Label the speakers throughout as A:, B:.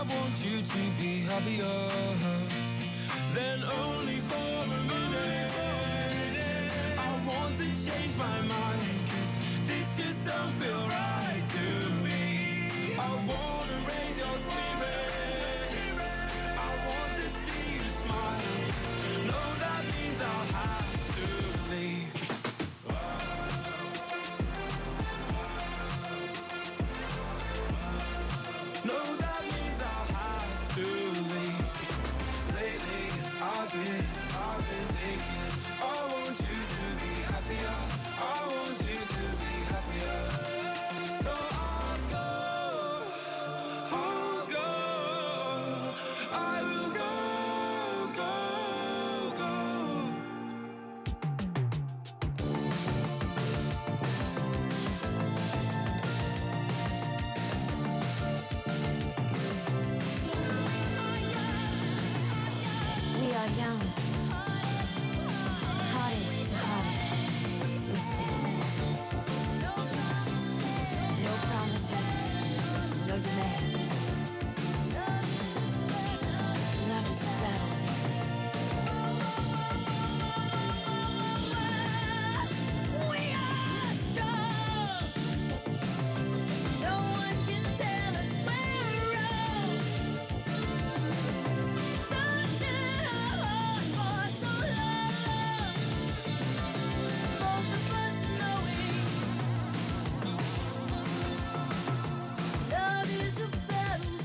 A: want you to be happier than only for a minute. I want to change my mind, 'cause this just don't feel right to me. I wanna raise your spirits, I want to see you smile. No, that means I'll have to leave. No, that means I'll have to leave. Lately, I've been thinking, I want you to be happier, I want you to be happier. So I'll go, I will go.
B: We are young, heartache to heartache, we stand. No promises, no demands. Love is a battlefield. We are strong. No one can tell us we're wrong. Searching our hearts for so long, both of us knowing love is a battlefield.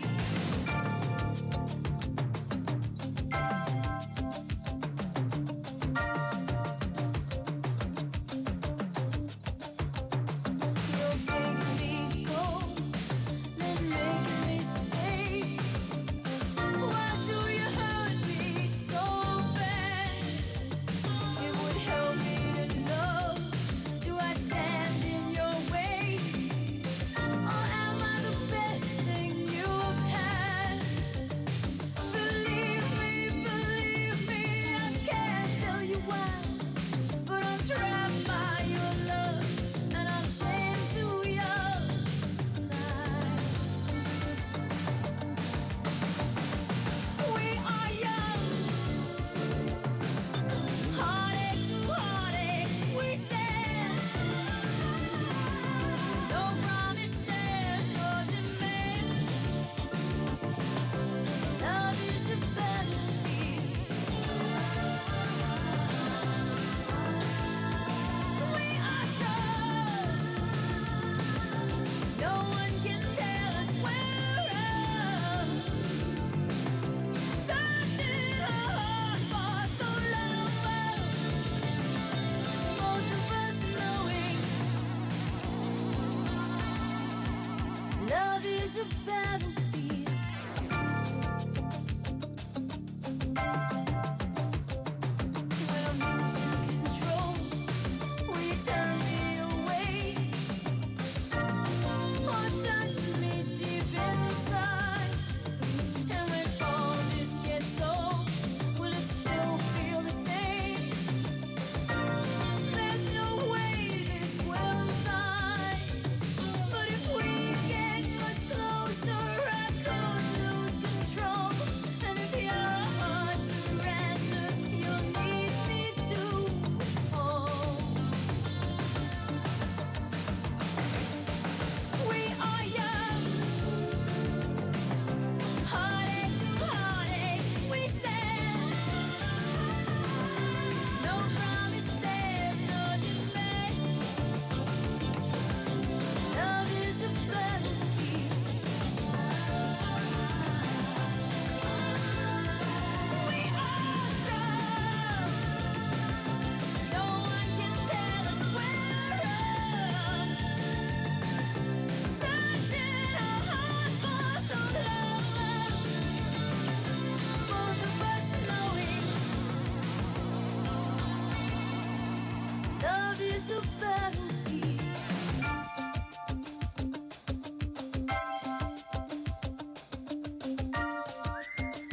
B: You're making me go, then making me stay. Why do you hurt me so bad? It would help me to know, do I stand in your way? Or am I the best thing you've had? Believe me, I can't tell you why, but I'm trapped by your love, and I'm chained to your side. We are young, heartache to heartache, we stand. No promises, no demands. Love is a battlefield. We are strong. No one can tell us we're wrong. Searching our hearts for so long, both of us knowing love is a battlefield. When I'm losing control, will you turn me away? Or touch me deep inside? And when all this gets old, will it still feel the same? There's no way this will die, but if we get much closer, I could lose control. And if your heart surrenders, you'll need me to hold. We are young, heartache to heartache, we stand. No promises, no demands. Love is a battlefield. We are strong. No one can tell us we're wrong. Searching our hearts for so long, both of us knowing love is a battlefield.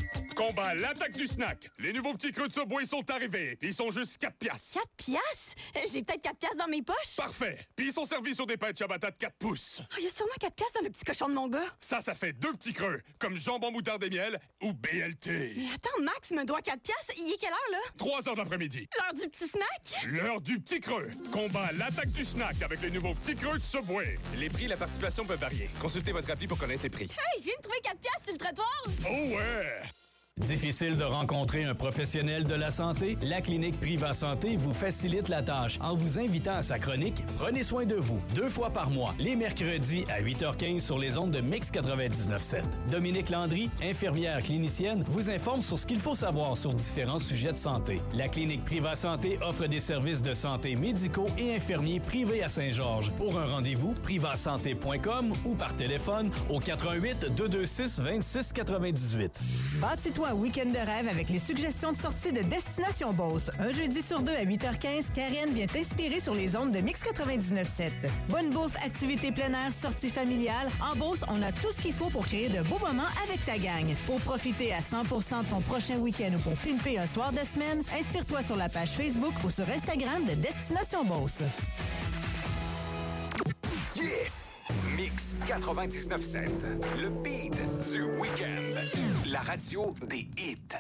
C: Combat l'attaque du snack. Les nouveaux petits creux de Subway sont arrivés. Ils sont juste 4 piastres.
D: 4 piastres?
B: J'ai peut-être 4 piastres dans mes poches.
C: Parfait! Puis ils sont servis sur des pêches à batates 4 pouces.
B: Il y a sûrement 4 piastres dans le petit cochon de mon gars.
C: Ça fait 2 petits creux, comme jambon moutarde et miel ou BLT.
B: Mais attends, Max me doit 4 piastres. Il est quelle heure, là?
C: 3 heures d'après-midi.
B: L'heure du petit snack?
C: L'heure du petit creux. Combat l'attaque du snack avec les nouveaux petits creux de Subway.
D: Les prix et la participation peuvent varier. Consultez votre appli pour connaître les prix.
B: Hey, je viens de trouver 4 piastres sur le trottoir.
C: Oh ouais!
E: Difficile de rencontrer un professionnel de la santé? La clinique Priva Santé vous facilite la tâche en vous invitant à sa chronique « Prenez soin de vous » 2 fois par mois, les mercredis à 8h15 sur les ondes de Mix 99.7. Dominique Landry, infirmière clinicienne, vous informe sur ce qu'il faut savoir sur différents sujets de santé. La clinique Priva Santé offre des services de santé médicaux et infirmiers privés à Saint-Georges. Pour un rendez-vous, privasanté.com ou par téléphone au 88 226 26 98.
F: Bâtis-toi un week-end de rêve avec les suggestions de sortie de Destination Beauce. Un jeudi sur 2 à 8h15, Karen vient t'inspirer sur les ondes de Mix 99.7. Bonne bouffe, activités plein air, sorties familiales. En Beauce, on a tout ce qu'il faut pour créer de beaux moments avec ta gang. Pour profiter à 100% de ton prochain week-end ou pour pimper un soir de semaine, inspire-toi sur la page Facebook ou sur Instagram de Destination Beauce.
G: Yeah! Mix 99.7, le beat du week-end. La radio des hits.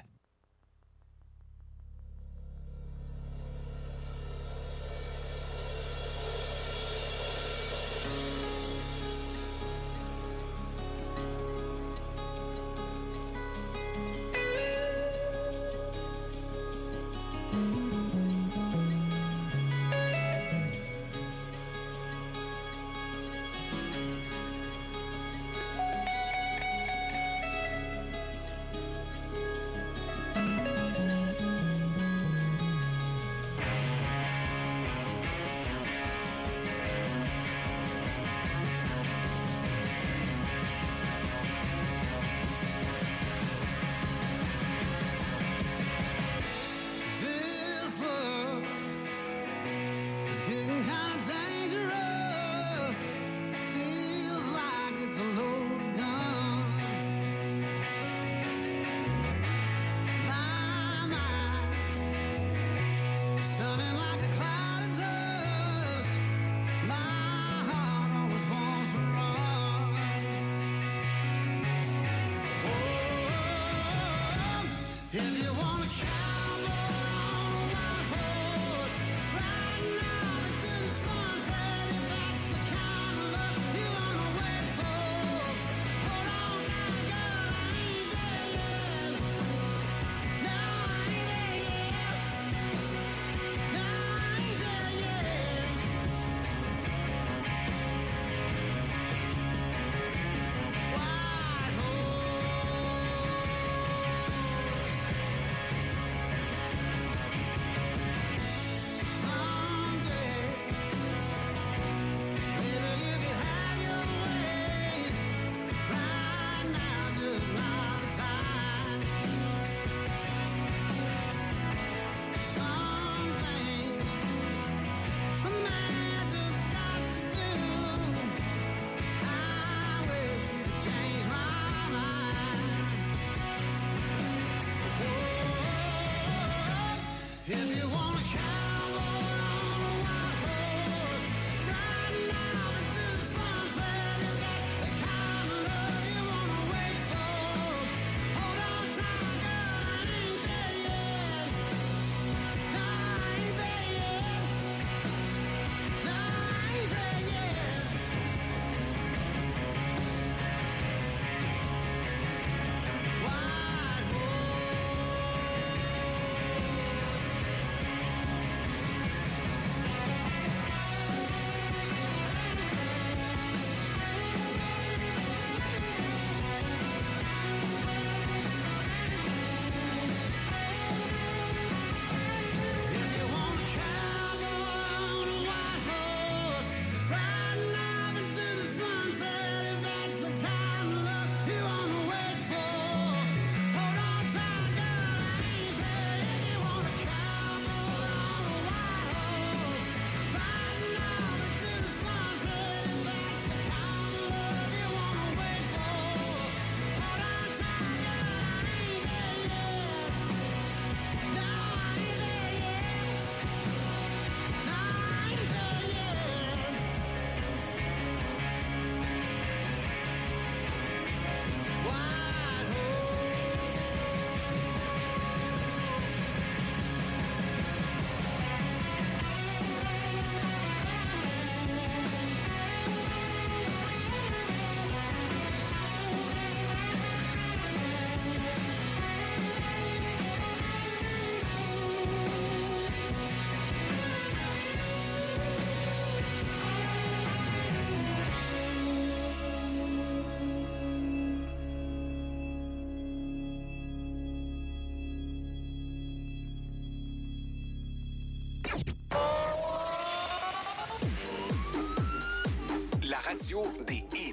G: radio des hits.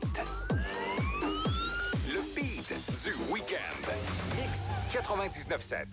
G: Le beat du week-end. Mix 99.7.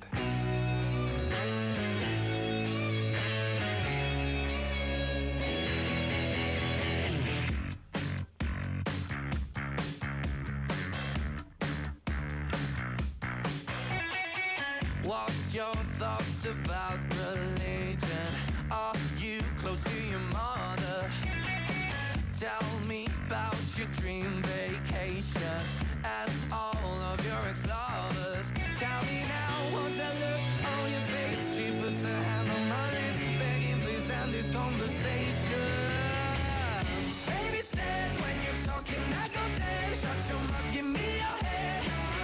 H: What's your thoughts about religion? Are you close to your mother? Tell me about your dream vacation and all of your ex-lovers. Tell me now, what's that look on your face? She puts her hand on my lips, begging please end this conversation. Baby said when you're talking I go dead. Shut your mouth, give me your head.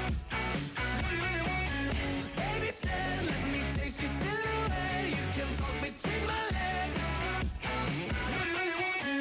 H: Baby said, let me taste your silhouette. You can talk between my legs. You really want to.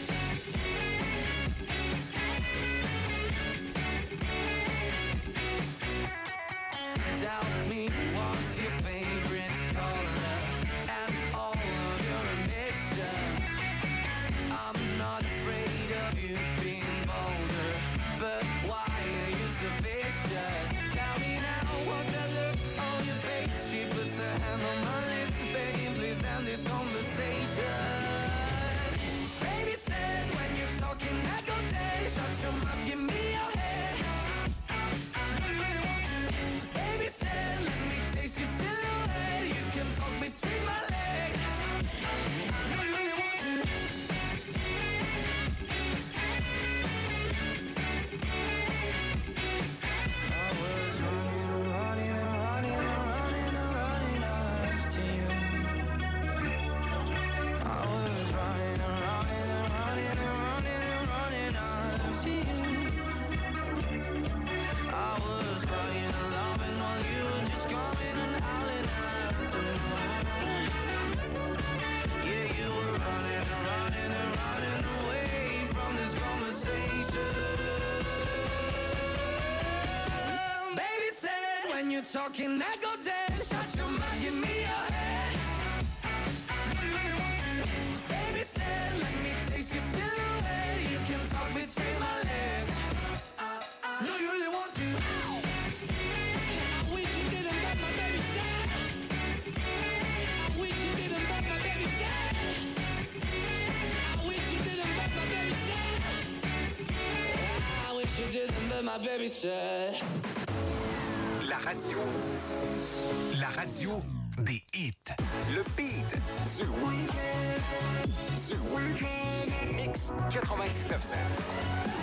H: Tell me what's your favorite color and all of your ambitions. I'm not afraid of you being bolder, but why are you so vicious? Tell me now, what's that look on your face? She puts her hand on my lips, begging please end this conversation. Baby said when you're talking I go dead. Shut your mouth, give me your head. You really want to. Baby said let me taste your silhouette. You can talk between my legs. You really want to. I was running after you. I was running after you. I was crying and laughing while you were just coming and howling after me. Yeah, you were running away from this conversation. Baby said when you're talking I go dead. Shut your mouth, give me your head. You really want to. Baby said let me taste your silhouette. You can talk between my legs. No, you really want to. I wish you didn't let my baby die. I wish you didn't let my baby die. I wish you didn't let my baby die. I wish you didn't let my baby die.
G: La radio des hits. Le beat du week-end. Mix 99.7.